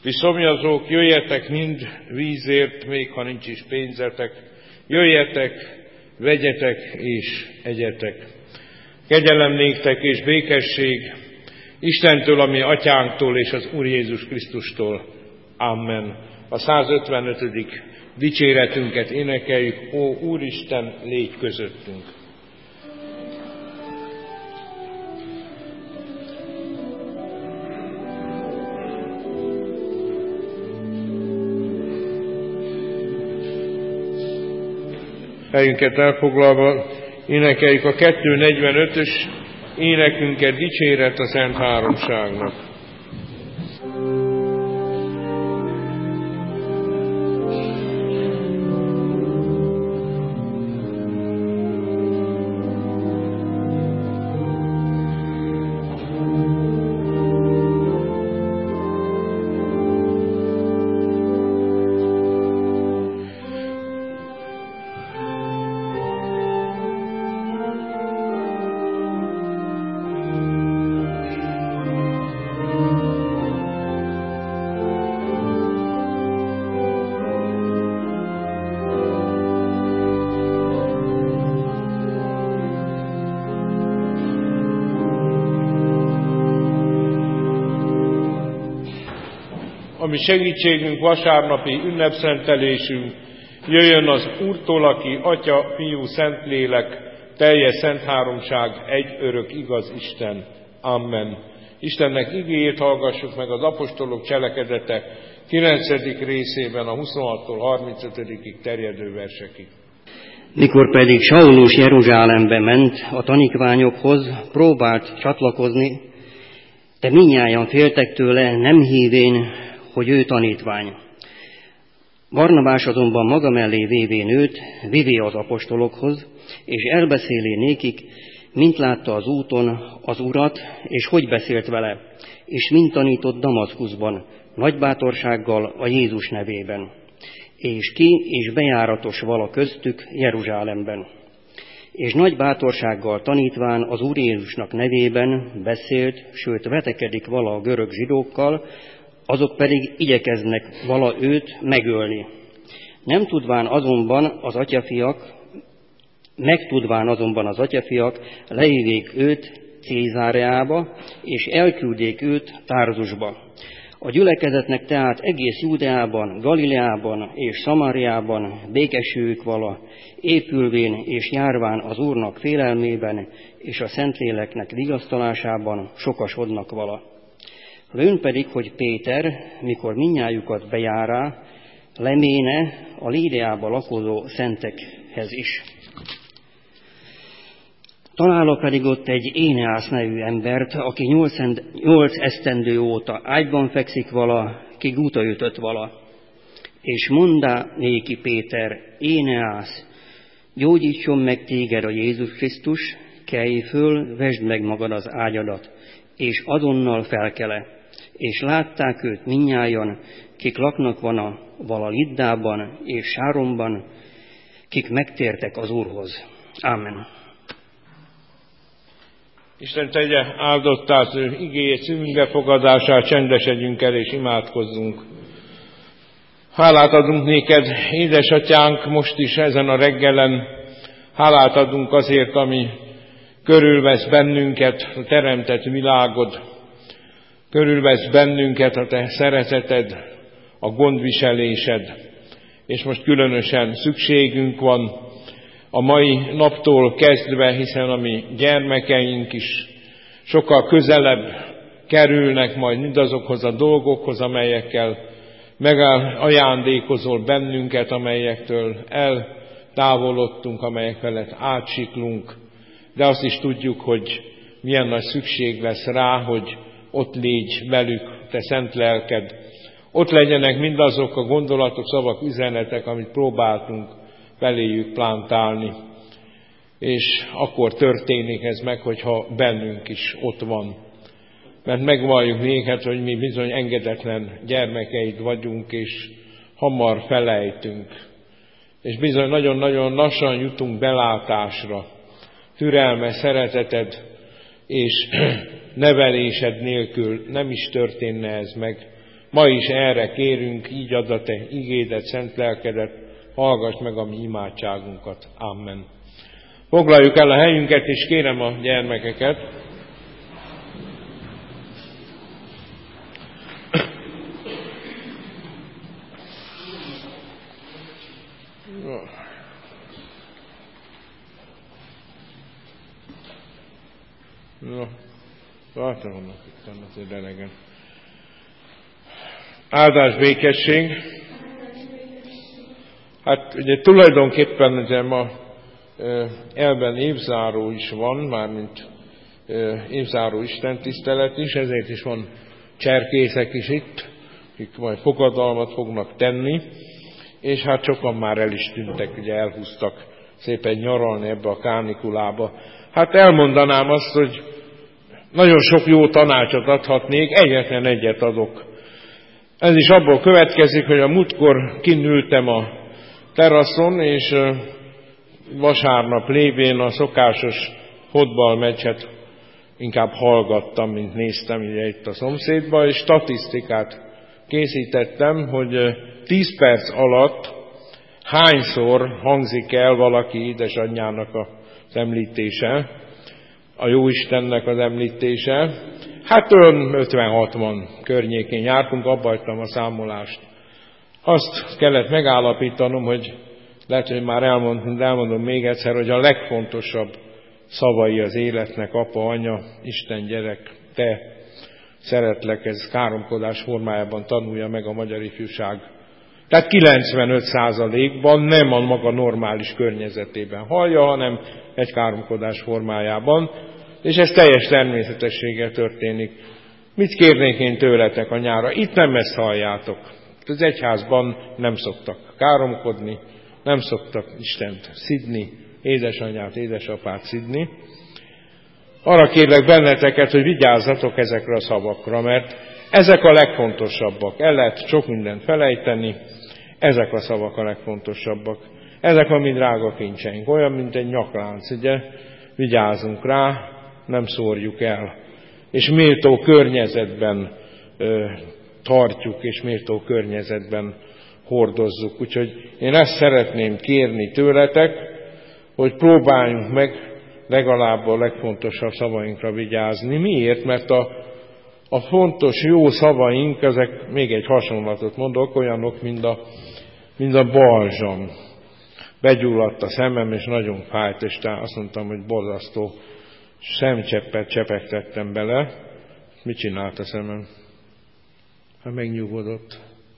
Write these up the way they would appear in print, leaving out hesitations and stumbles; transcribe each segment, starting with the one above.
Ti szomjazók, jöjjetek mind vízért, még ha nincs is pénzetek. Jöjjetek, vegyetek és egyetek. Kegyelem néktek és békesség Istentől, a mi atyánktól és az Úr Jézus Krisztustól. Amen. A 155. dicséretünket énekeljük. Ó Úristen, légy közöttünk! Helyünket elfoglalva énekeljük a 245-ös énekünket, dicséret a Szent Háromságnak. Ami segítségünk, vasárnapi ünnepszentelésünk, jöjjön az Úrtól, aki Atya, Fiú, Szentlélek, teljes szent háromság, egy örök igaz Isten. Amen. Istennek igéjét hallgassuk meg az apostolok cselekedete 9. részében a 26-tól 35. terjedő versekig. Mikor pedig Saulus Jeruzsálembe ment a tanítványokhoz, próbált csatlakozni, de mindnyájan féltek tőle, nem hívén, hogy ő tanítvány. Barnabás azonban maga mellé vévén őt, vivé az apostolokhoz, és elbeszéli nékik, mint látta az úton az Urat, és hogy beszélt vele, és mint tanított Damaszkuszban, nagy bátorsággal a Jézus nevében. És ki és bejáratos vala köztük Jeruzsálemben. És nagy bátorsággal tanítván az Úr Jézusnak nevében beszélt, sőt vetekedik vala a görög zsidókkal, azok pedig igyekeznek vala őt megölni. Megtudván azonban az atyafiak, leívék őt Cézáreába, és elküldék őt Tárzusba. A gyülekezetnek tehát egész Júdeában, Galileában és Szamáriában békességük vala, épülvén és járván az Úrnak félelmében, és a Szentléleknek vigasztalásában sokasodnak vala. Lőn pedig, hogy Péter, mikor mindnyájukat bejárá, leméne a Lídeába lakozó szentekhez is. Találok pedig ott egy Éneász nevű embert, aki 8 esztendő óta ágyban fekszik vala, ki gúta ütött vala. És mondá néki Péter, Éneász, gyógyítson meg téged a Jézus Krisztus, kelj föl, vesd meg magad az ágyadat, és azonnal felkele. És látták őt mindnyájan, kik laknak vala Liddában és Sáronban, kik megtértek az Úrhoz. Amen. Isten tegye áldottá az ő igéjét, szívünk befogadását, csendesedjünk el és imádkozzunk. Hálát adunk néked, édesatyánk, most is ezen a reggelen. Hálát adunk azért, ami körülvesz bennünket, a teremtett világod. Körülvesz bennünket a te szereteted, a gondviselésed. És most különösen szükségünk van a mai naptól kezdve, hiszen a mi gyermekeink is sokkal közelebb kerülnek majd mindazokhoz a dolgokhoz, amelyekkel megajándékozol bennünket, amelyektől eltávolodtunk, amelyek felett átsiklunk. De azt is tudjuk, hogy milyen nagy szükség lesz rá, hogy ott légy velük, te szent lelked. Ott legyenek mindazok a gondolatok, szavak, üzenetek, amit próbáltunk beléjük plántálni. És akkor történik ez meg, hogyha bennünk is ott van. Mert megvalljuk néked, hogy mi bizony engedetlen gyermekeid vagyunk, és hamar felejtünk. És bizony nagyon-nagyon lassan jutunk belátásra. Türelme, szereteted és nevelésed nélkül nem is történne ez meg. Ma is erre kérünk, így add a te igédet, szent lelkedet, hallgass meg a mi imádságunkat. Amen. Foglaljuk el a helyünket, és kérem a gyermekeket. Vannak itt az elegen. Áldás, békesség. Hát ugye tulajdonképpen ugye ma elben évzáró is van, mármint évzáró istentisztelet is, ezért is van cserkészek is itt, akik majd fogadalmat fognak tenni, és hát sokan már el is tűntek, ugye elhúztak szépen nyaralni ebbe a kánikulába. Hát elmondanám azt, hogy nagyon sok jó tanácsot adhatnék, egyetlen egyet adok. Ez is abból következik, hogy a múltkor kint ültem a teraszon, és vasárnap lévén a szokásos fotballmeccset inkább hallgattam, mint néztem ugye itt a szomszédba, és statisztikát készítettem, hogy 10 perc alatt hányszor hangzik el valaki édesanyjának az említése, a Jóistennek az említése. Hát olyan 50-60 környékén jártunk, abba hagytam a számolást. Azt kellett megállapítanom, hogy lehet, hogy már elmondtam, de elmondom még egyszer, hogy a legfontosabb szavai az életnek, apa, anya, Isten, gyerek, te, szeretlek, ez káromkodás formájában tanulja meg a magyar ifjúság. Tehát 95%-ban nem a maga normális környezetében hallja, hanem egy káromkodás formájában, és ez teljes természetességgel történik. Mit kérnék én tőletek a nyára? Itt nem ezt halljátok. Az egyházban nem szoktak káromkodni, nem szoktak Istent szidni, édesanyát, édesapát szidni. Arra kérlek benneteket, hogy vigyázzatok ezekre a szavakra, mert ezek a legfontosabbak. El lehet sok mindent felejteni, ezek a szavak a legfontosabbak. Ezek a mi drága kincseink, olyan, mint egy nyaklánc, ugye? Vigyázzunk rá, nem szórjuk el. És méltó környezetben tartjuk, és méltó környezetben hordozzuk. Úgyhogy én ezt szeretném kérni tőletek, hogy próbáljunk meg legalább a legfontosabb szavainkra vigyázni. Miért? Mert a fontos, jó szavaink, ezek, még egy hasonlatot mondok, olyanok, mint a balzsam. Begyulladt a szemem, és nagyon fájt, és azt mondtam, hogy borzasztó szemcseppet csepegtettem bele. Mit csinált a szemem? Hát megnyugodott.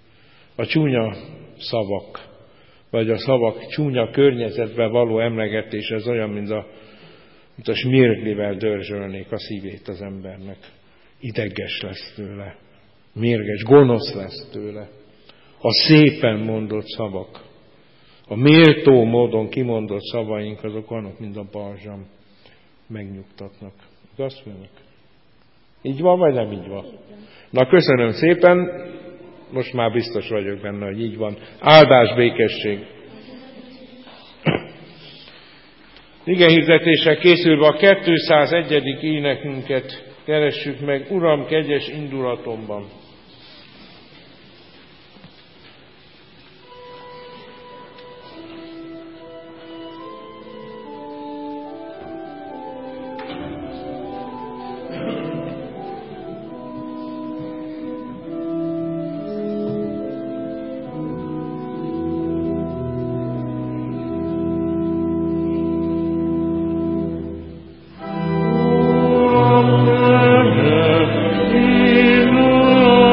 A csúnya szavak, vagy a szavak csúnya környezetben való emlegetés, ez olyan, mint a smirglivel dörzsölnék a szívét az embernek. Ideges lesz tőle, mérges, gonosz lesz tőle. A szépen mondott szavak, a méltó módon kimondott szavaink, azok olyanok, mint a balzsam, megnyugtatnak. Igaz, mondjuk? Így van, vagy nem így van? Na, köszönöm szépen, most már biztos vagyok benne, hogy így van. Áldás, békesség! Igehirdetésre készülve a 201. énekünket keressük meg, Uram, kegyes indulatomban. Oh,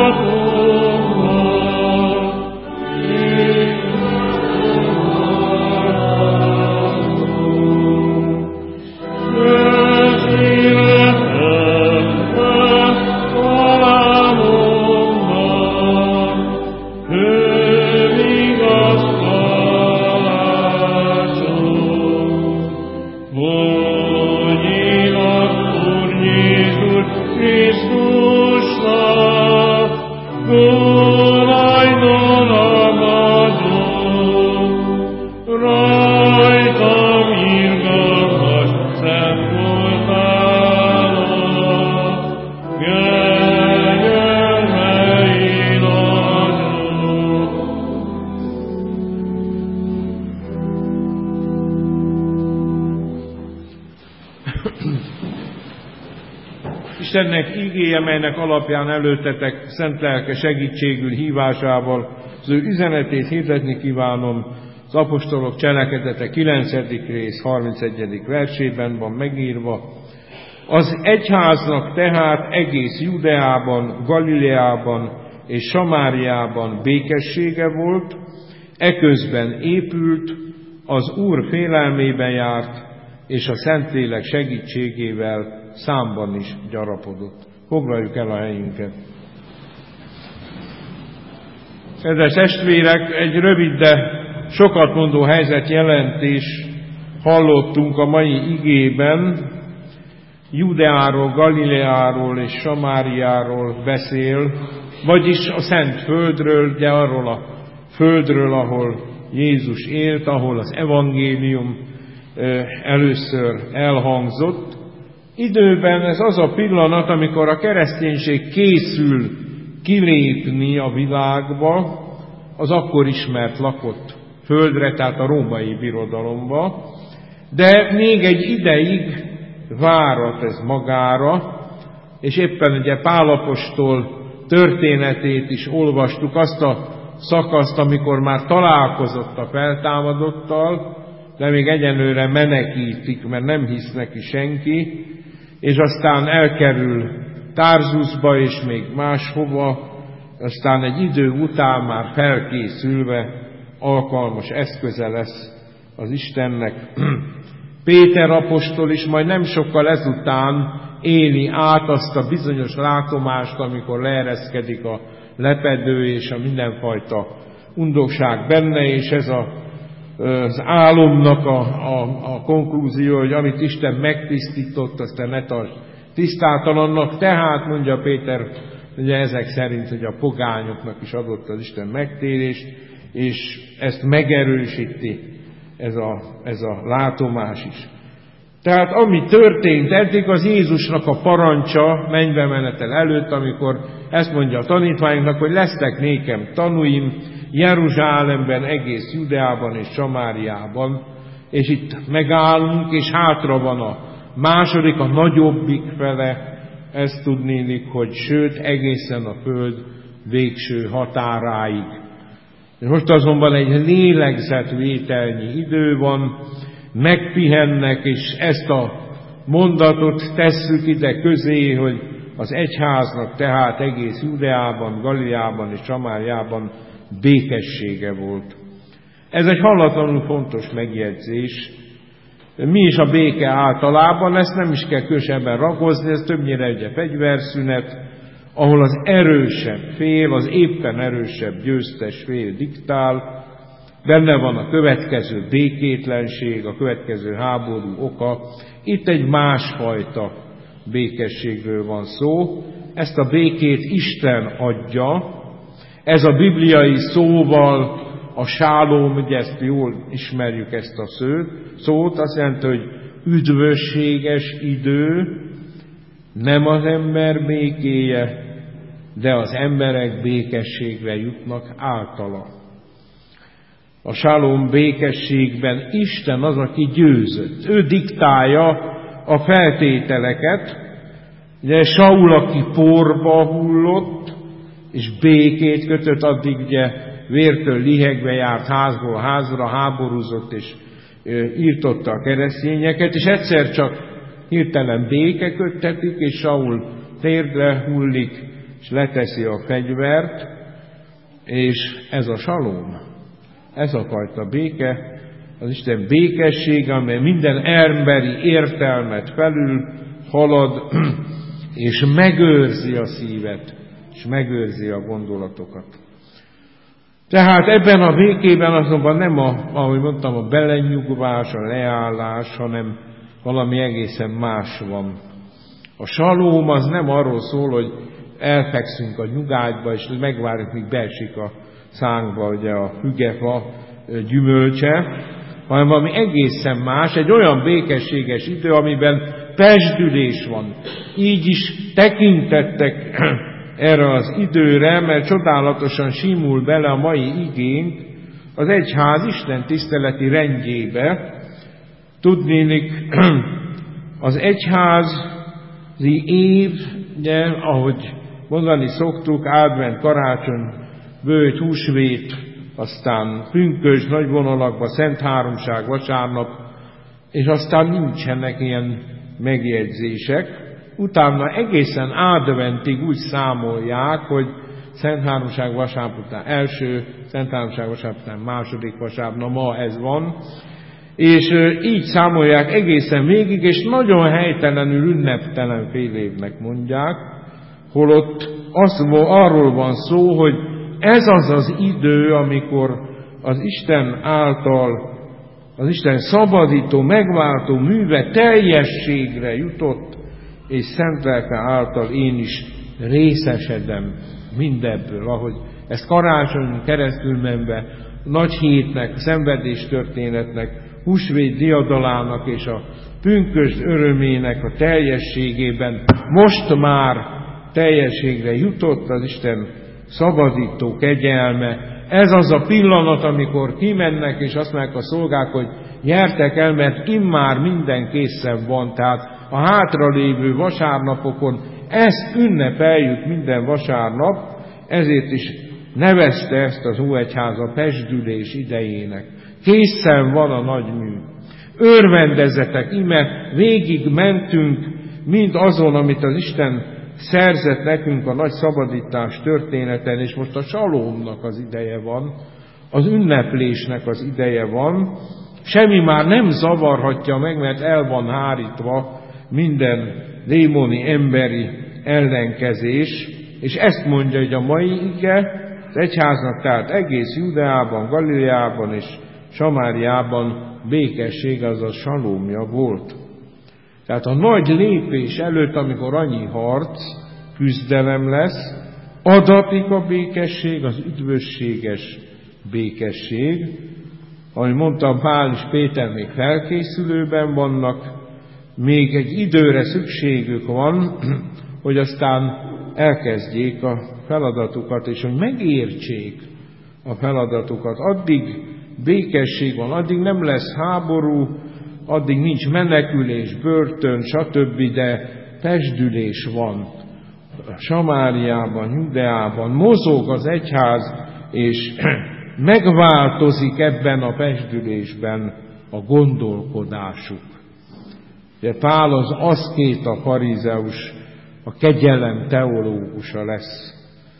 Istennek igéje, melynek alapján előttetek szent lelke segítségül hívásával az ő üzenetét hirdetni kívánom. Az apostolok cselekedete 9. rész 31. versében van megírva: az egyháznak tehát egész Judeában, Galileában és Samáriában békessége volt, eközben épült, az Úr félelmében járt, és a Szentlélek segítségével számban is gyarapodott. Foglaljuk el a helyünket. Kedves testvérek, egy rövid, de sokat mondó helyzetjelentés hallottunk a mai igében. Judeáról, Galileáról és Samáriáról beszél, vagyis a Szent Földről, de arról a földről, ahol Jézus élt, ahol az evangélium először elhangzott. Időben ez az a pillanat, amikor a kereszténység készül kilépni a világba, az akkor ismert lakott földre, tehát a római birodalomba, de még egy ideig várat ez magára, és éppen ugye Pál apostol történetét is olvastuk, azt a szakaszt, amikor már találkozott a feltámadottal, de még egyenlőre menekítik, mert nem hisz neki senki, és aztán elkerül Tarzuszba és még máshova, aztán egy idő után már felkészülve alkalmas eszköze lesz az Istennek. Péter apostol is majd nem sokkal ezután éli át azt a bizonyos látomást, amikor leereszkedik a lepedő és a mindenfajta undorság benne, és ez az álomnak a konklúzió, hogy amit Isten megtisztított, azt te ne tartsd tisztátalannak. Tehát, mondja Péter, ugye ezek szerint, hogy a pogányoknak is adott az Isten megtérést, és ezt megerősíti ez a látomás is. Tehát ami történt eddig, az Jézusnak a parancsa mennybe menetel előtt, amikor ezt mondja a tanítványoknak, hogy lesznek nékem tanúim Jeruzsálemben, egész Judeában és Samáriában, és itt megállunk, és hátra van a második, a nagyobbik fele, ezt tudnélik, hogy sőt, egészen a föld végső határáig. Most azonban egy lélegzetvételnyi idő van, megpihennek, és ezt a mondatot tesszük ide közé, hogy az egyháznak tehát egész Judeában, Galileában és Samáriában békessége volt. Ez egy hallatlanul fontos megjegyzés. Mi is a béke általában, ezt nem is kell különösebben ragozni, ez többnyire ugye fegyverszünet, ahol az erősebb fél, az éppen erősebb győztes fél diktál, benne van a következő békétlenség, a következő háború oka. Itt egy másfajta békességről van szó. Ezt a békét Isten adja. Ez a bibliai szóval a sálóm, ugye ezt jól ismerjük ezt a szót, azt jelenti, hogy üdvösséges idő, nem az ember békéje, de az emberek békességre jutnak általa. A sálóm békességben Isten az, aki győzött. Ő diktálja a feltételeket. Ugye Saul, aki porba hullott, és békét kötött, addig ugye vértől lihegve járt házból házra, háborúzott és írtotta a keresztényeket, és egyszer csak hirtelen béke köttetik, és Saul térdre hullik, és leteszi a fegyvert, és ez a salóm, ez a fajta béke, az Isten békessége, amely minden emberi értelmet felül halad, és megőrzi a szívet, és megőrzi a gondolatokat. Tehát ebben a békében azonban nem ahogy mondtam, a belenyugvás, a leállás, hanem valami egészen más van. A salóm az nem arról szól, hogy elfekszünk a nyugágyba, és megvárjuk, míg beesik a szánkba ugye a fügefa gyümölcse, hanem valami egészen más, egy olyan békességes idő, amiben pezsdülés van. Így is tekintettek erre az időre, mert csodálatosan simul bele a mai igénk az egyház Isten tiszteleti rendjébe. Tudnélik, az egyházi év ugye, ahogy mondani szoktuk, advent, karácsony, bőjt, húsvét, aztán pünkösd, nagy vonalakban, Szent Háromság, vasárnap, és aztán nincsenek ilyen megjegyzések. Utána egészen adventig úgy számolják, hogy Szent Háromság vasárnap után első, Szent Háromság vasárnap után második vasárnap, na ma ez van, és így számolják egészen végig, és nagyon helytelenül, ünneptelen fél évnek mondják, holott arról van szó, hogy ez az az idő, amikor az Isten által, az Isten szabadító, megváltó műve teljességre jutott, és szent lelke által én is részesedem mindebből, ahogy ezt karácsonyon keresztül menve, nagy hétnek, szenvedés történetnek, húsvét diadalának és a pünkösd örömének a teljességében most már teljességre jutott az Isten szabadító kegyelme. Ez az a pillanat, amikor kimennek, és azt mondják a szolgák, hogy gyertek el, mert immár minden készen van. Tehát a hátralévő vasárnapokon ezt ünnepeljük minden vasárnap, ezért is nevezte ezt az Óegyház a pezsdülés idejének. Készen van a nagy mű. Örvendezetek, ime végig mentünk mind azon, amit az Isten szerzett nekünk a nagy szabadítás történeten, és most a salomnak az ideje van, az ünneplésnek az ideje van. Semmi már nem zavarhatja meg, mert el van hárítva minden démoni, emberi ellenkezés, és ezt mondja, hogy a mai ige az egyháznak, tehát egész Judeában, Galileában és Samáriában békesség, azaz salomja volt. Tehát a nagy lépés előtt, amikor annyi harc, küzdelem lesz, adatik a békesség, az üdvösséges békesség. Ahogy mondtam, Pál és Péter még felkészülőben vannak, még egy időre szükségük van, hogy aztán elkezdjék a feladatukat, és hogy megértsék a feladatukat. Addig békesség van, addig nem lesz háború, addig nincs menekülés, börtön, stb., de pezsdülés van. Samáriában, Judeában mozog az egyház, és megváltozik ebben a pezsdülésben a gondolkodásuk. De Pál az aszkéta farizeus, a kegyelem teológusa lesz.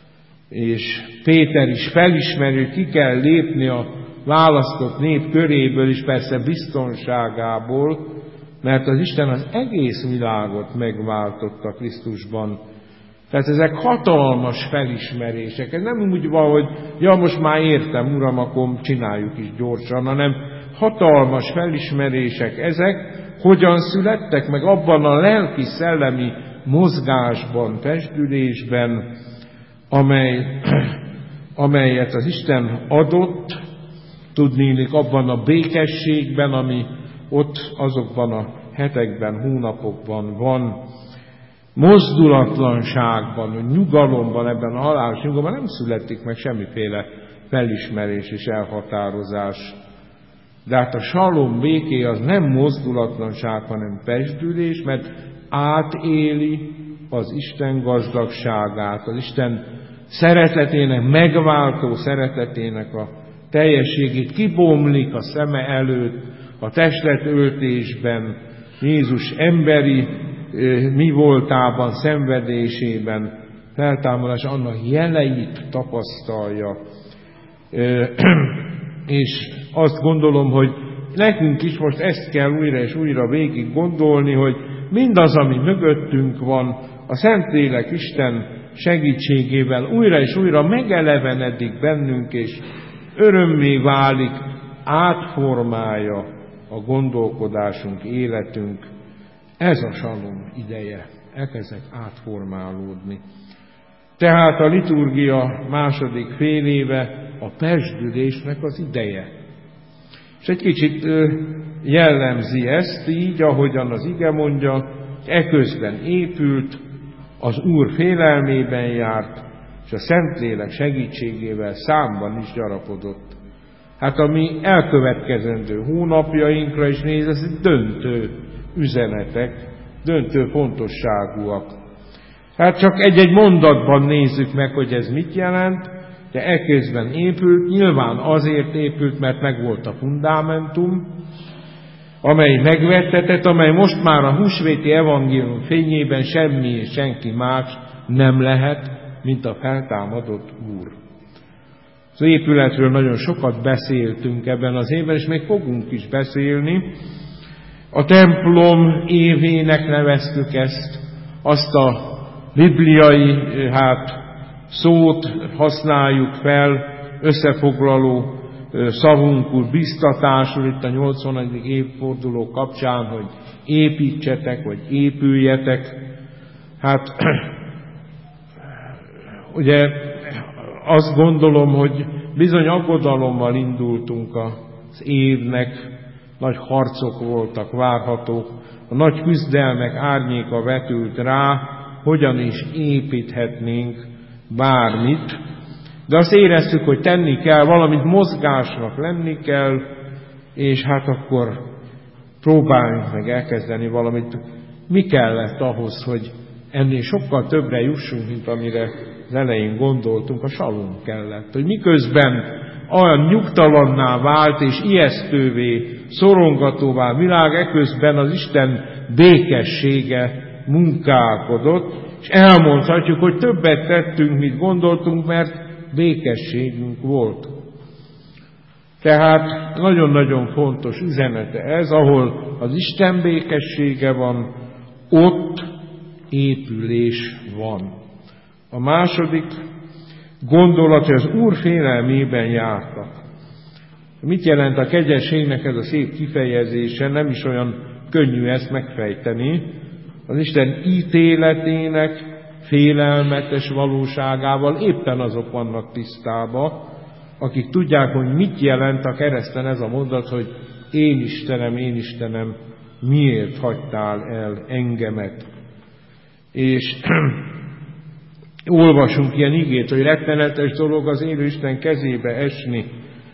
És Péter is felismeri, hogy ki kell lépni a választott nép köréből, és persze biztonságából, mert az Isten az egész világot megváltotta Krisztusban. Tehát ezek hatalmas felismerések. Ez nem úgy van, hogy ja, most már értem, Uram, akkor csináljuk is gyorsan, hanem hatalmas felismerések ezek, hogyan születtek meg abban a lelki-szellemi mozgásban, pezsdülésben, amelyet az Isten adott, tudnélik abban a békességben, ami ott azokban a hetekben, hónapokban van, mozdulatlanságban, nyugalomban, ebben a halálos nyugalomban nem születik meg semmiféle felismerés és elhatározás. De hát a salom béké az nem mozdulatlanság, hanem pezsdülés, mert átéli az Isten gazdagságát, az Isten szeretetének, megváltó szeretetének a teljességét, kibomlik a szeme előtt, a testletöltésben, Jézus emberi mi voltában, szenvedésében, feltámadás annak jeleit tapasztalja. És azt gondolom, hogy nekünk is most ezt kell újra és újra végig gondolni, hogy mindaz, ami mögöttünk van, a Szentlélek Isten segítségével újra és újra megelevenedik bennünk, és örömmé válik, átformálja a gondolkodásunk, életünk. Ez a salom ideje, elkezdek átformálódni. Tehát a liturgia második fél éve a pezsdülésnek az ideje. És egy kicsit jellemzi ezt így, ahogyan az ige mondja, eközben épült, az Úr félelmében járt, és a Szentlélek segítségével számban is gyarapodott. Hát a mi elkövetkezendő hónapjainkra is néz, ez döntő üzenetek, döntő fontosságúak. Hát csak egy-egy mondatban nézzük meg, hogy ez mit jelent, de eközben épült, nyilván azért épült, mert megvolt a fundamentum, amely megvettetett, amely most már a húsvéti evangélium fényében semmi és senki más nem lehet, mint a feltámadott Úr. Az épületről nagyon sokat beszéltünk ebben az évben, és még fogunk is beszélni. A templom évének neveztük ezt, azt a bibliai szót használjuk fel, összefoglaló szavunkul, biztatásul itt a 80. évforduló kapcsán, hogy építsetek, vagy épüljetek. Hát ugye azt gondolom, hogy bizony aggodalommal indultunk az évnek, nagy harcok voltak várhatók, a nagy küzdelmek árnyéka vetült rá, hogyan is építhetnénk bármit, de azt éreztük, hogy tenni kell, valamit mozgásnak lenni kell, és hát akkor próbáljunk meg elkezdeni valamit. Mi kellett ahhoz, hogy ennél sokkal többre jussunk, mint amire az elején gondoltunk? A salom kellett, hogy miközben olyan nyugtalanná vált és ijesztővé, szorongatóvá világ, eközben az Isten békessége munkálkodott, és elmondhatjuk, hogy többet tettünk, mint gondoltunk, mert békességünk volt. Tehát nagyon-nagyon fontos üzenete ez, ahol az Isten békessége van, ott épülés van. A második gondolat, hogy az Úr félelmében jártak. Mit jelent a kegyességnek ez a szép kifejezése? Nem is olyan könnyű ezt megfejteni. Az Isten ítéletének félelmetes valóságával éppen azok vannak tisztában, akik tudják, hogy mit jelent a kereszten ez a mondat, hogy én Istenem, miért hagytál el engemet? És olvasunk ilyen igét, hogy rettenetes dolog az élő Isten kezébe esni,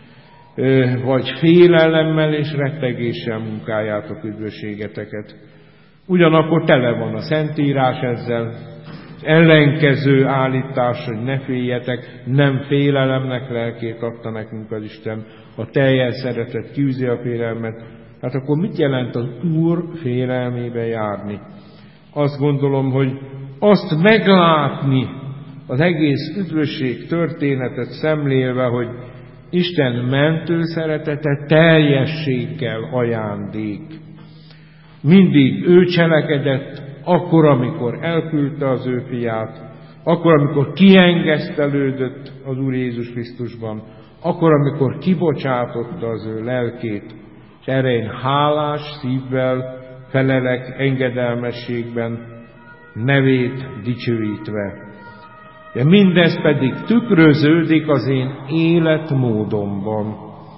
vagy félelemmel és rettegéssel munkáljátok üdvösségeteket. Ugyanakkor tele van a Szentírás ezzel, ellenkező állítás, hogy ne féljetek, nem félelemnek lelkét adta nekünk az Isten, a teljes szeretet kiűzi a félelmet. Hát akkor mit jelent az Úr félelmébe járni? Azt gondolom, hogy azt meglátni, az egész üdvösség történetet szemlélve, hogy Isten mentő szeretete teljességgel ajándék. Mindig ő cselekedett, akkor, amikor elküldte az ő fiát, akkor, amikor kiengesztelődött az Úr Jézus Krisztusban, akkor, amikor kibocsátotta az ő lelkét, és erre én hálás szívvel felelek engedelmességben, nevét dicsőítve. De mindez pedig tükröződik az én életmódomban,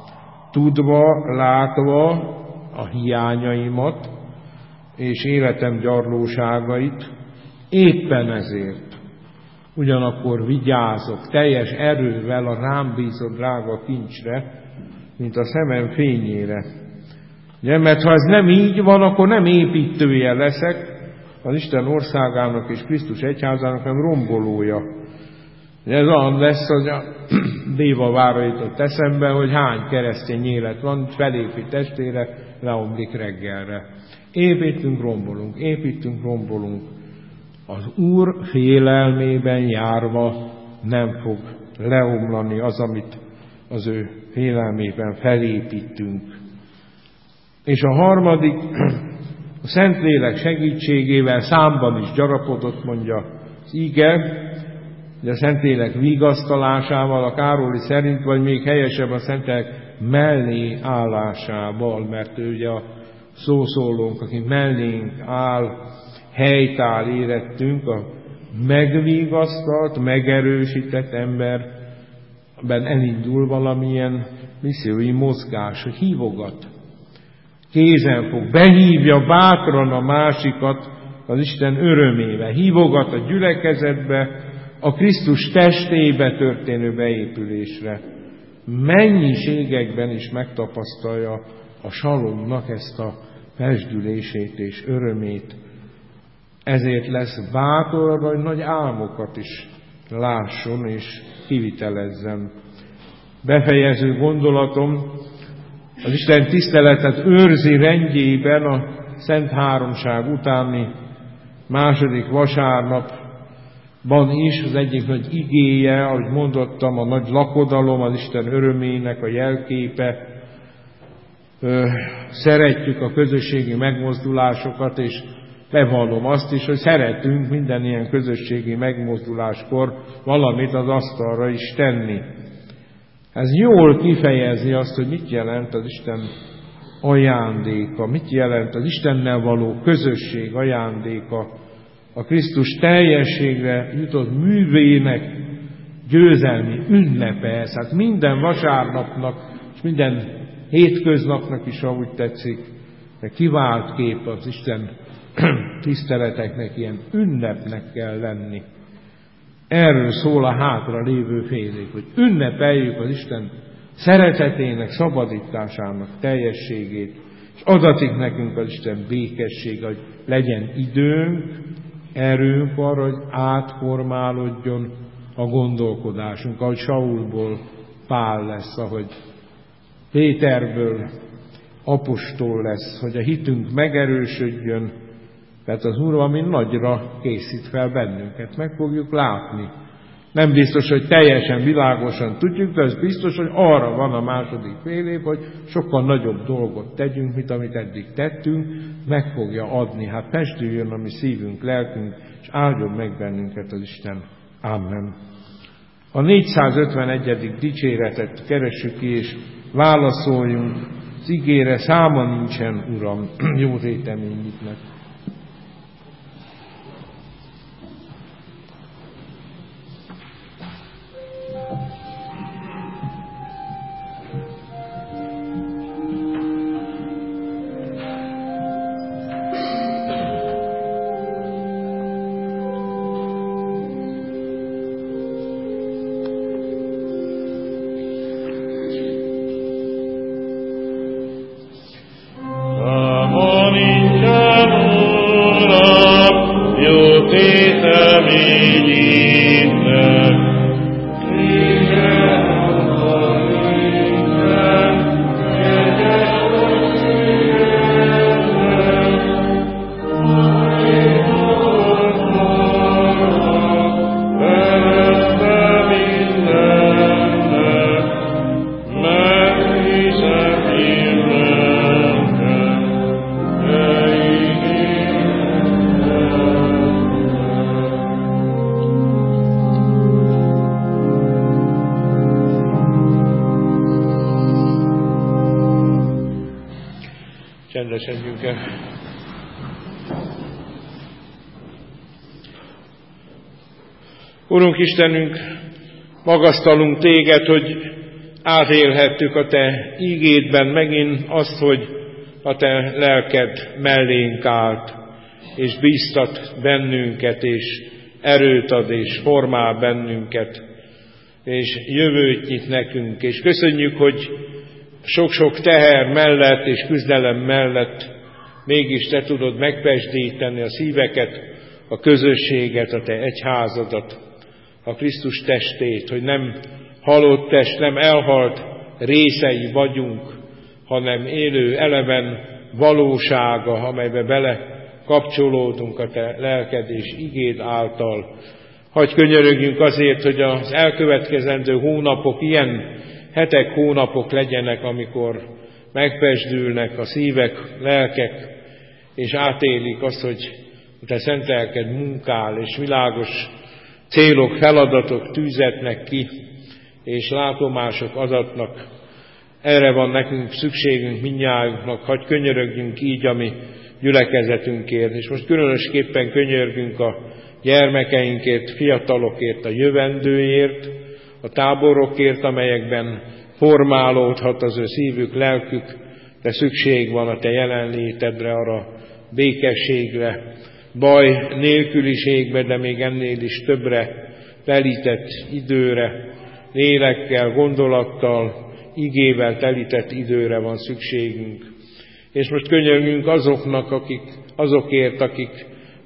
tudva, látva a hiányaimat és életem gyarlóságait, éppen ezért ugyanakkor vigyázok teljes erővel a rám bízott drága kincsre, mint a szemem fényére. Ugye, mert ha ez nem így van, akkor nem építője leszek az Isten országának és Krisztus egyházának, hanem rombolója. Ugye ez olyan lesz, hogy a Déva vára jutott eszembe, hogy hány keresztény élet van, felépít testére, leomlik reggelre. Építünk, rombolunk. Az Úr félelmében járva nem fog leomlani az, amit az ő félelmében felépítünk. És a harmadik, a Szentlélek segítségével számban is gyarapodott, mondja az ige, de a Szentlélek vigasztalásával, a Károli szerint, vagy még helyesebb a Szentlélek mellé állásával, mert ő ugye a szószólónk, aki mellénk áll, helytáll érettünk, a megvigasztalt, megerősített emberben elindul valamilyen missziói mozgás, hogy hívogat, kézen fog, behívja bátran a másikat az Isten örömébe, hívogat a gyülekezetbe, a Krisztus testébe történő beépülésre. Mennyiségekben is megtapasztalja a salomnak ezt a felsdülését és örömét. Ezért lesz bátor arra, hogy nagy álmokat is lásson és kivitelezzen. Befejező gondolatom, az Isten tiszteletet őrzi rendjében a Szent Háromság utáni második vasárnapban is az egyik nagy igéje, ahogy mondottam, a nagy lakodalom, az Isten örömének a jelképe. Szeretjük a közösségi megmozdulásokat, és bevallom azt is, hogy szeretünk minden ilyen közösségi megmozduláskor valamit az asztalra is tenni. Ez jól kifejezi azt, hogy mit jelent az Isten ajándéka, mit jelent az Istennel való közösség ajándéka, a Krisztus teljességre jutott művének győzelmi ünnepe. Hát minden vasárnapnak és minden hétköznapnak is, ahogy tetszik, de kivált kép az Isten tiszteleteknek ilyen ünnepnek kell lenni. Erről szól a hátra lévő fél év, hogy ünnepeljük az Isten szeretetének, szabadításának teljességét, és adatik nekünk az Isten békessége, hogy legyen időnk, erőnk arra, hogy átformálódjon a gondolkodásunk, ahogy Saulból Pál lesz, ahogy Péterből apostol lesz, hogy a hitünk megerősödjön, mert az Úr valami nagyra készít fel bennünket, meg fogjuk látni. Nem biztos, hogy teljesen világosan tudjuk, de az biztos, hogy arra van a második fél év, hogy sokkal nagyobb dolgot tegyünk, mint amit eddig tettünk, meg fogja adni. Hát festüljön a mi szívünk, lelkünk, és áldjon meg bennünket az Isten. Amen. A 451. dicséretet keressük ki, és válaszoljunk az igére, száma nincsen, Uram, jó téteményüknek. Csendesedjünk el. Urunk Istenünk, magasztalunk Téged, hogy átélhettük a Te ígédben megint azt, hogy a Te lelked mellénk állt, és bíztat bennünket, és erőt ad, és formál bennünket, és jövőt nyit nekünk. És köszönjük, hogy sok-sok teher mellett és küzdelem mellett mégis Te tudod megpesdíteni a szíveket, a közösséget, a Te egyházadat, a Krisztus testét, hogy nem halott test, nem elhalt részei vagyunk, hanem élő, eleven valósága, amelybe bele kapcsolódunk a Te lelked és igéd által. Hadd könyörögjünk azért, hogy az elkövetkezendő hónapok ilyen hetek, hónapok legyenek, amikor megpesdülnek a szívek, lelkek, és átélik azt, hogy Te szent lelked munkál, és világos célok, feladatok tűzetnek ki, és látomások adatnak. Erre van nekünk szükségünk mindnyájunknak, hadd könyörögjünk így a mi gyülekezetünkért, és most különösképpen könyörgünk a gyermekeinkért, fiatalokért, a jövendőért, a táborokért, amelyekben formálódhat az ő szívük, lelkük, de szükség van a Te jelenlétedre, arra békességre, baj nélküliségbe, de még ennél is többre telített időre, lélekkel, gondolattal, igével telített időre van szükségünk. És most könyörgünk azokért, akik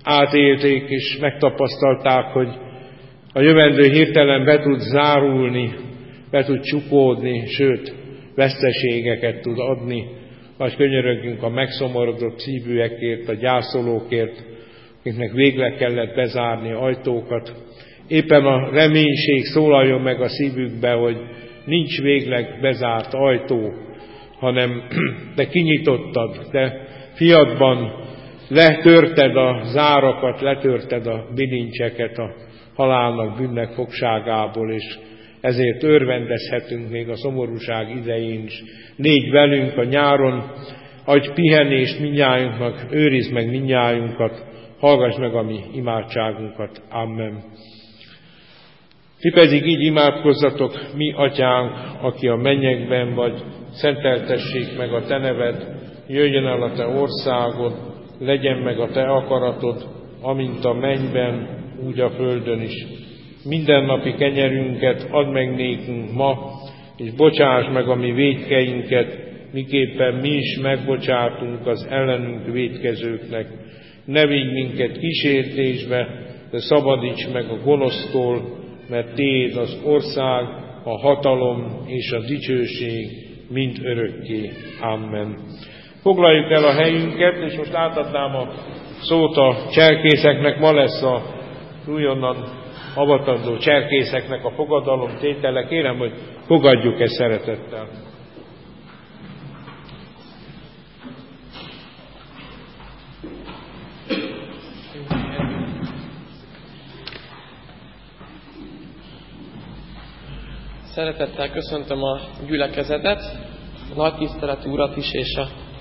átélték és megtapasztalták, hogy a jövendő hirtelen be tud zárulni, be tud csukódni, sőt, veszteségeket tud adni. Vagy könyörögjünk a megszomorodott szívűekért, a gyászolókért, akiknek végleg kellett bezárni ajtókat. Éppen a reménység szólaljon meg a szívükbe, hogy nincs végleg bezárt ajtó, hanem te kinyitottad, te fiadban letörted a zárakat, letörted a bilincseket a halálnak, bűnnek fogságából, és ezért örvendezhetünk még a szomorúság idején is. Légy velünk a nyáron, adj pihenést mindnyájunknak, őrizd meg mindnyájunkat, hallgass meg a mi imádságunkat. Amen. Ti pedig így imádkozzatok: mi atyánk, aki a mennyekben vagy, szenteltessék meg a te neved, jöjjön el a te országod, legyen meg a te akaratod, amint a mennyben, úgy a földön is. Mindennapi kenyerünket add meg nékünk ma, és bocsáss meg a mi vétkeinket, miképpen mi is megbocsátunk az ellenünk vétkezőknek. Ne vigy minket kísértésbe, de szabadíts meg a gonosztól, mert tiéd az ország, a hatalom és a dicsőség mind örökké. Amen. Foglaljuk el a helyünket, és most átadnám a szót a cserkészeknek. Ma lesz a újonnan avatandó cserkészeknek a fogadalom tétele. Kérem, hogy fogadjuk ezt szeretettel. Szeretettel köszöntöm a gyülekezetet, a nagy tiszteletű urat is, és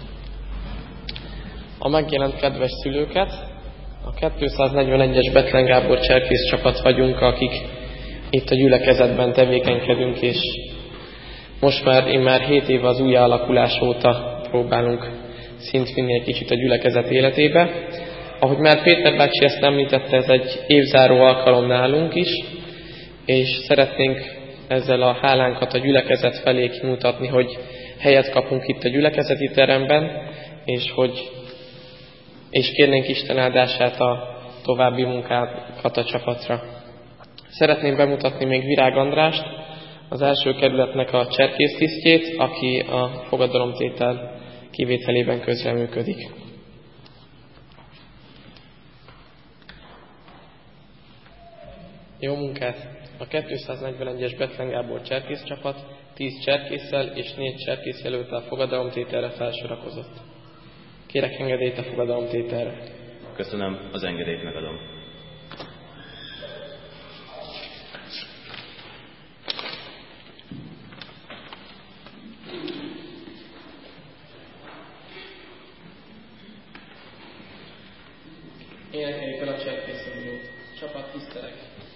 a megjelent kedves szülőket. A 241-es Bethlen Gábor cserkész csapat vagyunk, akik itt a gyülekezetben tevékenykedünk, és most már 7 év az új alakulás óta próbálunk szint vinni egy kicsit a gyülekezet életébe. Ahogy már Péter bácsi ezt említette, ez egy évzáró alkalom nálunk is, és szeretnénk ezzel a hálánkat a gyülekezet felé kimutatni, hogy helyet kapunk itt a gyülekezeti teremben, és kérnénk Isten áldását a további munkákat a csapatra. Szeretném bemutatni még Virág Andrást, az első kerületnek a cserkésztisztjét, aki a fogadalomtétel kivételében közreműködik. Jó munkát! A 241-es Bethlen Gábor cserkészcsapat 10 cserkésszel és 4 cserkészjelölttel fogadalomtételre felsorakozott. Kérek engedélyt a fogadalomtételre. Köszönöm, az engedélyt megadom. Énekeljük el a cserkészszózót. Csapat tisztelek!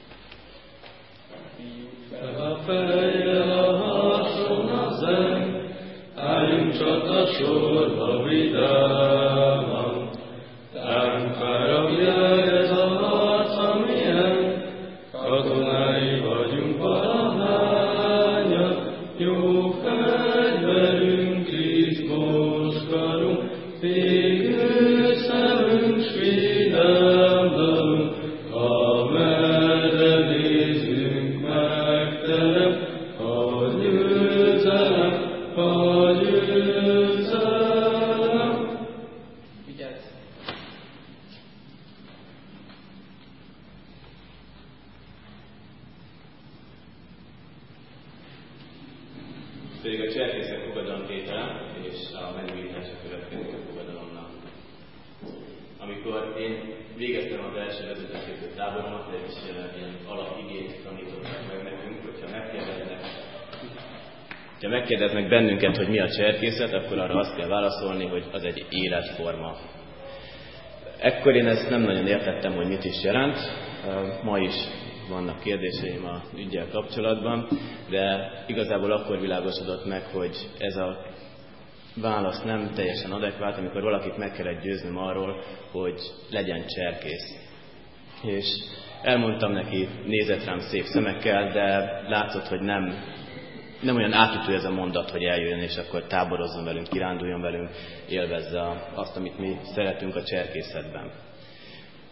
Fejjel a harcon a zeng, álljunk csata sorba vidáman. Tánk haragja ez a harc, amilyen katonái vagyunk valahányan. Jó fegyverünk, izmos karunk, égő szemünk, s vidám dalunk, amerre nézünk megterem, a győzelem, a győzelem. Vigyázz! Pedig a cserkészek fogadalomtétele és a megújítása következik a fogadalomnak. Amikor én végeztem az első vezetőképző táboromat, és ilyen alapigét tanítottak meg nekünk, hogyha megkérdeznek bennünket, hogy mi a cserkészet, akkor arra azt kell válaszolni, hogy az egy életforma. Ekkor én ezt nem nagyon értettem, hogy mit is jelent. Ma is vannak kérdéseim a üggyel kapcsolatban, de igazából akkor világosodott meg, hogy ez a válasz nem teljesen adekvát, amikor valakit meg kellett győznöm arról, hogy legyen cserkész. És elmondtam neki, nézett rám szép szemekkel, de látszott, hogy nem olyan átütő ez a mondat, hogy eljöjjön, és akkor táborozzon velünk, kiránduljon velünk, élvezze azt, amit mi szeretünk a cserkészetben.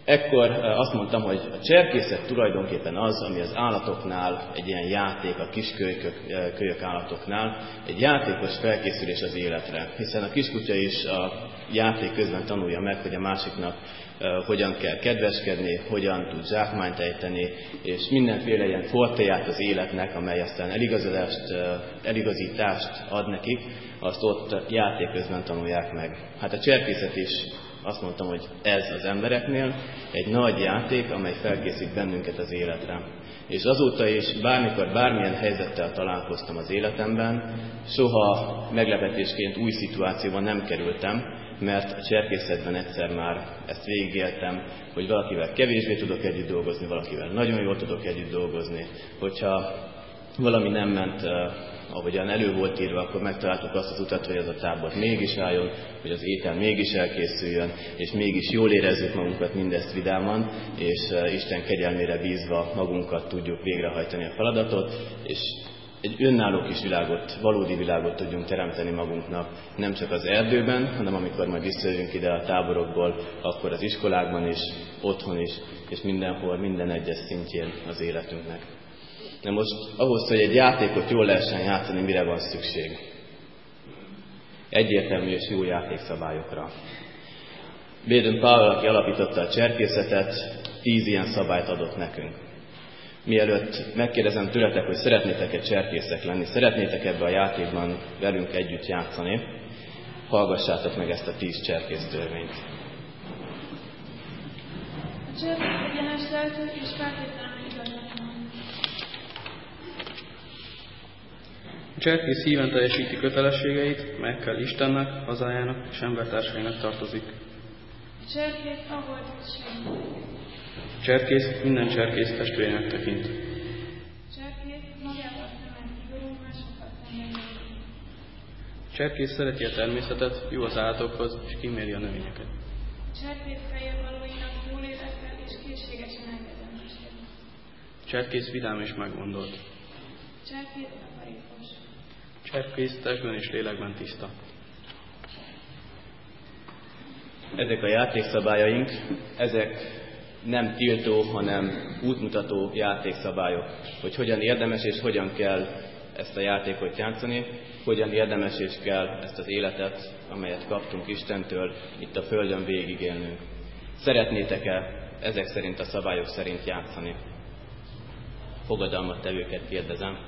Ekkor azt mondtam, hogy a cserkészet tulajdonképpen az, ami az állatoknál egy ilyen játék, a kiskölyök állatoknál, egy játékos felkészülés az életre. Hiszen a kiskutya is a játék közben tanulja meg, hogy a másiknak hogyan kell kedveskedni, hogyan tud zsákmányt ejteni, és mindenféle ilyen fortéját az életnek, amely aztán eligazítást ad nekik, azt ott játék közben tanulják meg. Hát a cserkészet is azt mondtam, hogy ez az embereknél egy nagy játék, amely felkészít bennünket az életre. És azóta is, bármikor, bármilyen helyzettel találkoztam az életemben, soha meglepetésként új szituációban nem kerültem, mert a cserkészetben egyszer már ezt végigéltem, hogy valakivel kevésbé tudok együtt dolgozni, valakivel nagyon jól tudok együtt dolgozni. Hogyha valami nem ment, ahogyan elő volt írva, akkor megtaláltuk azt az utat, hogy ez a tábor mégis álljon, hogy az étel mégis elkészüljön, és mégis jól érezzük magunkat mindezt vidáman, és Isten kegyelmére bízva magunkat tudjuk végrehajtani a feladatot, és egy önálló kis világot, valódi világot tudjunk teremteni magunknak, nem csak az erdőben, hanem amikor majd visszajövünk ide a táborokból, akkor az iskolákban is, otthon is, és mindenhol, minden egyes szintjén az életünknek. De most ahhoz, hogy egy játékot jól lehessen játszani, mire van szükség? Egyértelmű és jó játékszabályokra. Baden Powell, aki alapította a cserkészetet, 10 ilyen szabályt adott nekünk. Mielőtt megkérdezem tőletek, hogy szeretnétek-e cserkészek lenni, szeretnétek ebbe a játékban velünk együtt játszani, hallgassátok meg ezt a 10 cserkész törvényt. A cserkész egyenes lelkű és feltétlenül igazatlan. A cserkész híven teljesíti kötelességeit, melyekkel Istennek, hazájának és embertársainak tartozik. A cserkész ahol segít. A cserkész minden cserkész testvérének tekint. A cserkész magával szemben szigorú, másokat szemben. A cserkész szereti a természetet, jó az állatokhoz és kíméli a növényeket. A cserkész feljebb-valóinak jól élettel és készségesen engedelmeskedik. A cserkész vidám és meggondolt. A cserkész takarékos. A cserkész testben és lélekben tiszta. Ezek a játékszabályaink, ezek nem tiltó, hanem útmutató játékszabályok, hogy hogyan érdemes és hogyan kell ezt a játékot játszani, hogyan érdemes és kell ezt az életet, amelyet kaptunk Istentől, itt a Földön végigélnünk. Szeretnétek-e ezek szerint a szabályok szerint játszani? Fogadalmat tevőket kérdezem.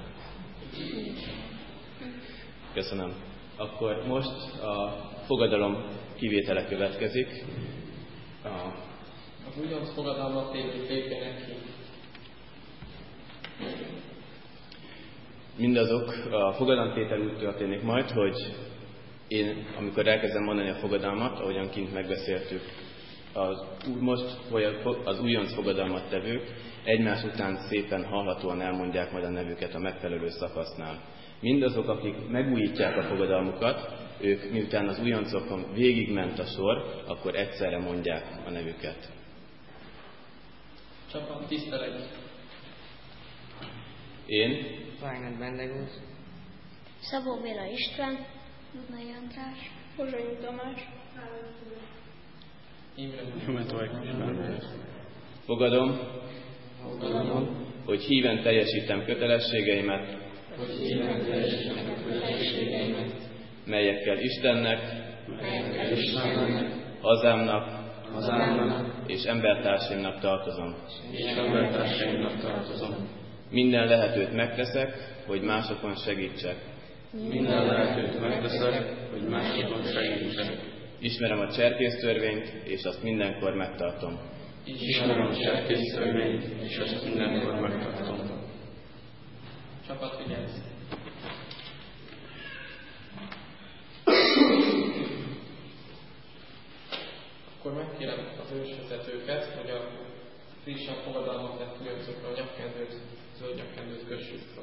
Köszönöm. Akkor most a fogadalom kivétele következik. Az újonc fogadalmat tévők lépjenek ki. Mindazok, a fogadalomtétel úgy történik majd, hogy én, amikor elkezdem mondani a fogadalmat, ahogyan kint megbeszéltük, az újonc fogadalmat tevők egymás után szépen hallhatóan elmondják majd a nevüket a megfelelő szakasznál. Mindazok, akik megújítják a fogadalmukat, ők miután az újoncokon végigment a sor, akkor egyszerre mondják a nevüket. Csapat tisztelet. Én, Vágnád Bendegúz, Szabó Béla István, Budnai András, Pozsonyi Tamás, Imre. fogadom, hogy híven teljesítem kötelességeimet, melyekkel Istennek, hazámnak és embertársaimnak tartozom. Minden lehetőt megteszek, hogy másokon segítsek. Ismerem a cserkésztörvényt, és azt mindenkor megtartom. Csapat vigyázz. Akkor megkérem az ősvezetőket, hogy a frissen fogadalmat tett újoncokra a nyakkendőt, zöld nyakkendőt kössük fel.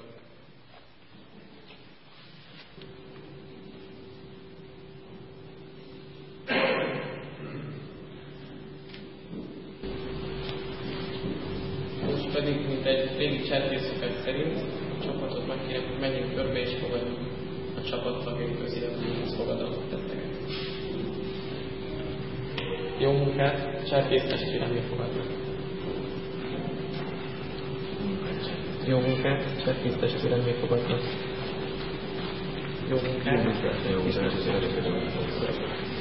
Most pedig, mint egy régi cserkészüket szerint, a csapatot megkérem, hogy menjünk körbe és fogadjuk a csapat tagjai közé az újonc fogadalmat tetteket. Jó munkát, Cserkész testvérem még fogadnak. Jó munkát, Cserkész testvérem még fogadnak. Jó munkát, Cserkész testvérem még fogadnak.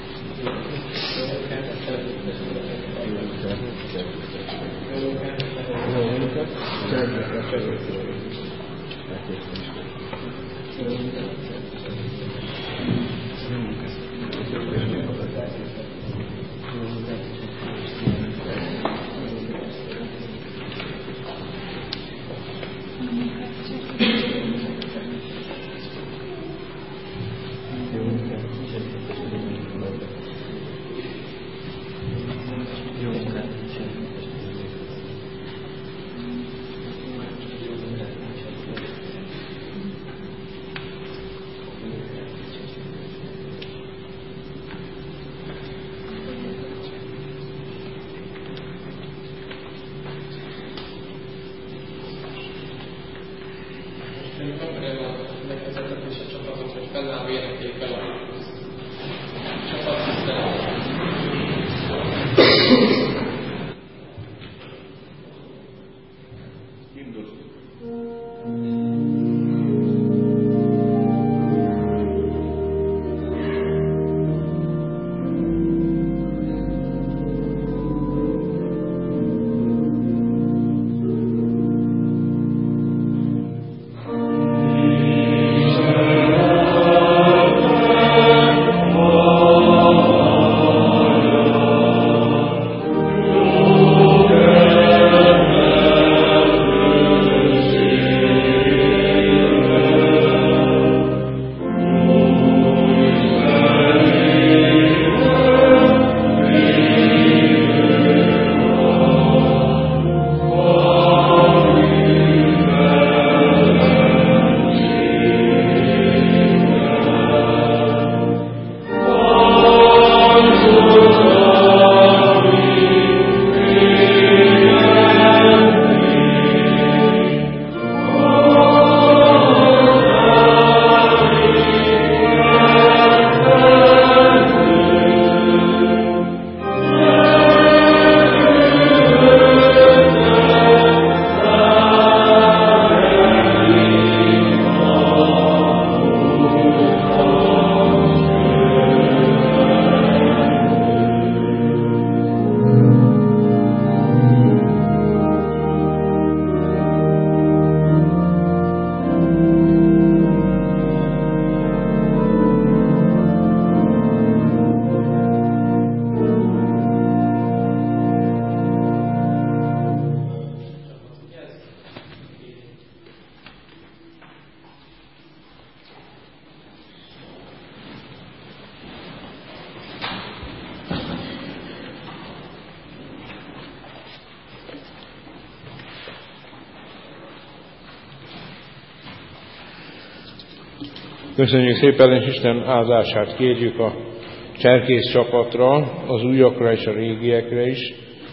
Köszönjük szépen, és Isten áldását kérjük a cserkész csapatra, az újakra és a régiekre is,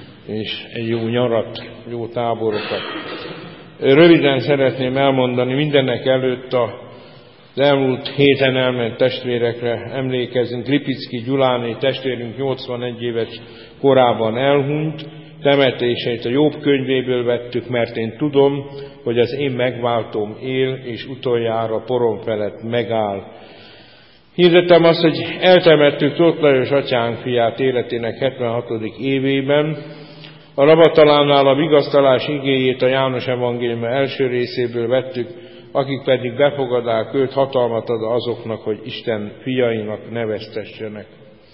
és egy jó nyarat, jó táborokat. Röviden szeretném elmondani, mindennek előtt az elmúlt héten elment testvérekre emlékezünk. Lipicki Gyuláné testvérünk 81 éves korában elhunyt, temetéseit a Jobb könyvéből vettük, mert én tudom, hogy az én megváltóm él, és utoljára porom felett megáll. Hirdettem azt, hogy eltemettük Tóth Lajos atyánk fiát életének 76. évében. A Rabatalánál a vigasztalás igéjét a János evangélium első részéből vettük, akik pedig befogadák őt, hatalmat ad azoknak, hogy Isten fiainak neveztessenek.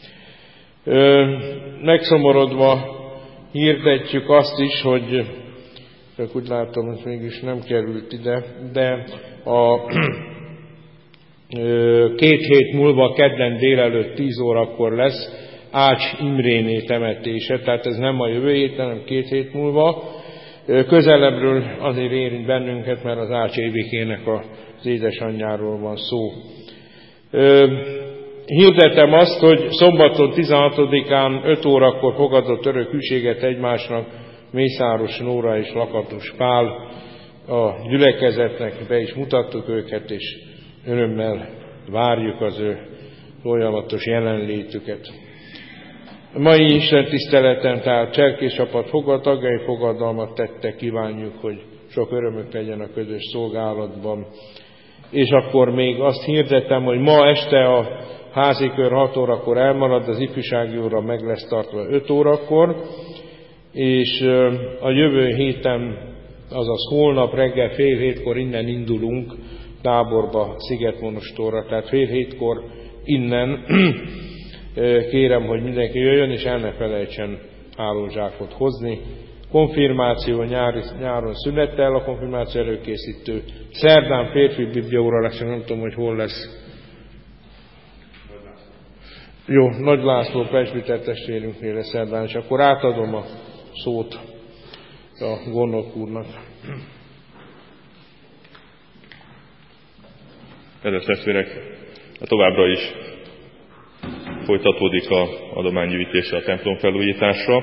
Megszomorodva hirdetjük azt is, hogy csak úgy látom, hogy mégis nem került ide, de a 2 hét múlva kedden délelőtt 10 órakor lesz Ács Imréné temetése, tehát ez nem a jövő héten, hanem 2 hét múlva. Közelebbről azért érint bennünket, mert az Ács Évikének az édesanyjáról van szó. Hirdetem azt, hogy szombaton 16-án 5 órakor fogadott örök hűséget egymásnak Mészáros Nóra és Lakatos Pál. A gyülekezetnek be is mutattuk őket, és örömmel várjuk az ő folyamatos jelenlétüket. A mai Isten tiszteleten, tehát cserkészcsapat tagjai fogadalmat tettek, kívánjuk, hogy sok örömük legyen a közös szolgálatban. És akkor még azt hirdetem, hogy ma este a házi kör 6 órakor elmarad, az ifjúsági óra meg lesz tartva 5 órakor, és a jövő héten, azaz holnap reggel fél 7-kor innen indulunk táborba, Szigetmonostorra, tehát fél 7-kor innen kérem, hogy mindenki jöjjön, és el ne felejtsen hálózsákot hozni. Konfirmáció nyáron szünettel, a konfirmáció előkészítő. Szerdán férfi bibliaóra lesz, nem tudom, hogy hol lesz. Jó, Nagy László presbiter testvérünknél lesz szerdán, és akkor átadom a szót a gondnok úrnak. Kedves testvérek, továbbra is folytatódik az adománygyűjtése a templom felújításra.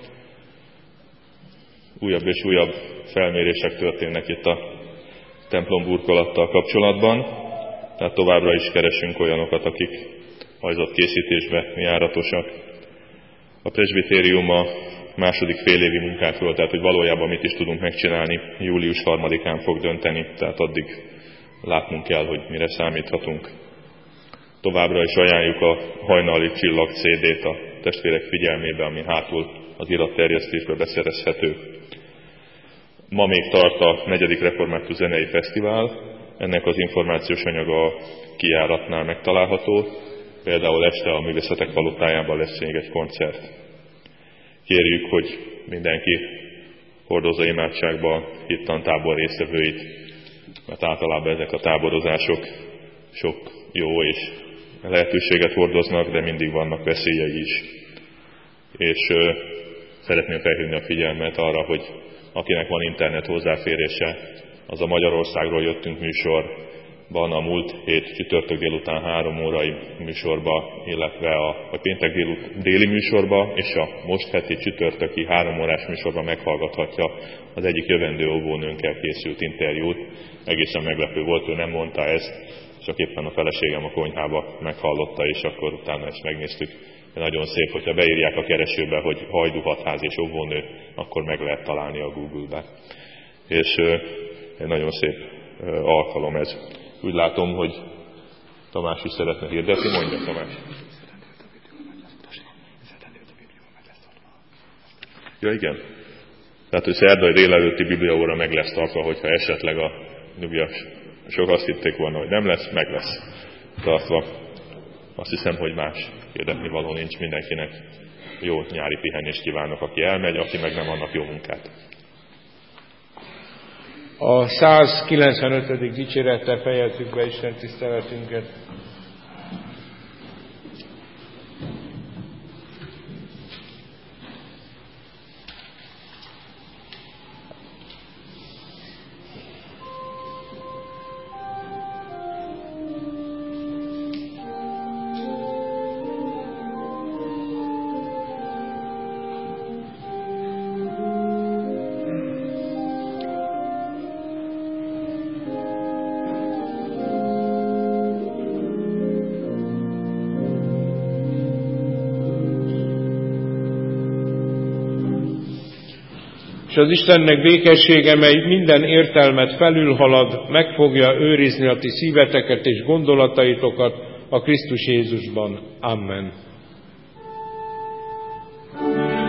Újabb és újabb felmérések történnek itt a templom burkolattal kapcsolatban, tehát továbbra is keresünk olyanokat, akik hajzatkészítésbe járatosak. A presbitérium a második félévi munkákról, tehát hogy valójában mit is tudunk megcsinálni, július 3-án fog dönteni, tehát addig látnunk kell, hogy mire számíthatunk. Továbbra is ajánljuk a hajnali csillag CD-t a testvérek figyelmébe, ami hátul az iratterjesztésbe beszerezhető. Ma még tart a 4. Református Zenei Fesztivál, ennek az információs anyaga a kijáratnál megtalálható, például este a Művészetek Palotájában lesz még egy koncert. Kérjük, hogy mindenki hordozza imádságba hittantábor résztvevőit, mert általában ezek a táborozások sok jó és lehetőséget hordoznak, de mindig vannak veszélyei is. És szeretném felhívni a figyelmet arra, hogy akinek van internet hozzáférése, az a Magyarországról jöttünk műsorban, a múlt hét csütörtök délután 3 órai műsorba, illetve a péntek déli műsorba, és a most heti csütörtöki 3 órás műsorban meghallgathatja az egyik jövendő óvónőnkkel készült interjút. Egészen meglepő volt, ő nem mondta ezt, csak éppen a feleségem a konyhába meghallotta, és akkor utána ezt megnéztük. De nagyon szép, hogyha beírják a keresőbe, hogy Hajdú hatház és óvónő, akkor meg lehet találni a Google-be. És egy nagyon szép alkalom ez. Úgy látom, hogy Tamás is szeretne hirdetni. Mondja, Tamás. Ja, igen. Tehát, hogy szerdai délelőtti bibliaóra meg lesz tartva, hogyha esetleg a nyugdíjasok azt hitték volna, hogy nem lesz, meg lesz tartva. Azt hiszem, hogy más hirdetni való nincs. Mindenkinek jó nyári pihenést kívánok, aki elmegy, aki meg nem, annak jó munkát. A 195. dicsérettel fejeztük be Isten tiszteletünket. És az Istennek békessége, mely minden értelmet felülhalad, meg fogja őrizni a ti szíveteket és gondolataitokat a Krisztus Jézusban. Amen.